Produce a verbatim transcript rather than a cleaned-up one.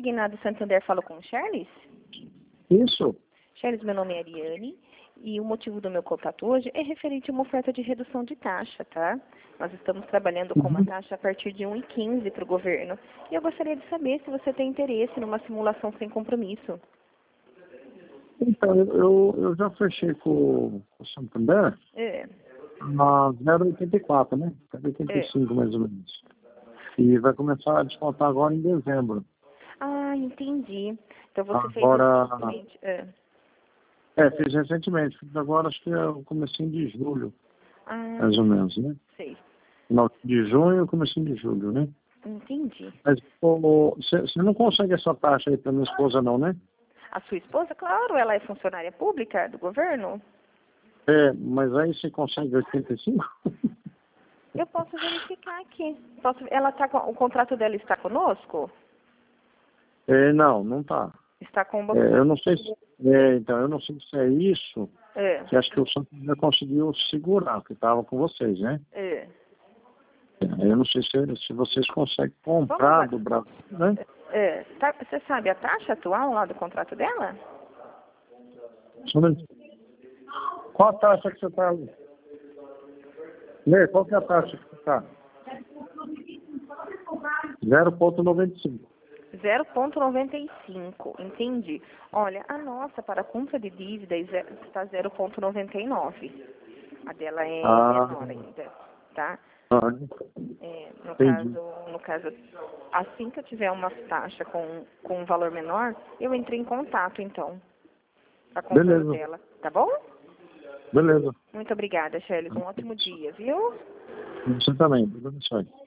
consignado Santander, falo com o Charles? Isso. Charles, meu nome é Ariane e o motivo do meu contato hoje é referente a uma oferta de redução de taxa, tá? Nós estamos trabalhando com uma taxa a partir de um e quinze para o governo. E eu gostaria de saber se você tem interesse numa simulação sem compromisso. Então, eu, eu já fechei com, com o Santander É. na zero vírgula oitenta e quatro, né? zero vírgula oitenta e cinco, É. mais ou menos. E vai começar a descontar agora em dezembro. Ah, entendi. Então você Agora, fez recentemente. É. é, fiz recentemente. Fiz agora, acho que é o comecinho de julho, Ah, mais ou menos, né? sei. Final de junho e comecinho de julho, né? Entendi. Mas você não consegue essa taxa aí para minha esposa, não, né? A sua esposa, claro, ela é funcionária pública do governo? É, mas aí você consegue oitenta e cinco? Eu posso verificar aqui. Posso, ela tá com, o contrato dela está conosco? É, não, não tá. Está com o banco. É, eu não sei se, é, então, eu não sei se é isso, É. que acho que o Santander conseguiu segurar, que estava com vocês, né? É. É, eu não sei se, se vocês conseguem comprar do Brasil, né? É. Tá, você sabe a taxa atual lá do contrato dela? Só um minuto. Qual a taxa que você está ali? Lê, qual que é a taxa que você está? zero vírgula noventa e cinco. zero vírgula noventa e cinco, entendi. Olha, a nossa para compra de dívidas é- está zero vírgula noventa e nove. A dela é Ah, menor ainda, tá? ah, É, no entendi. caso, no caso, assim que eu tiver uma taxa com, com um valor menor, eu entro em contato, então, para comprar Beleza, dela, tá bom? beleza. Muito obrigada, Shelly. Um ótimo dia, viu? Você também, Deus abençoe.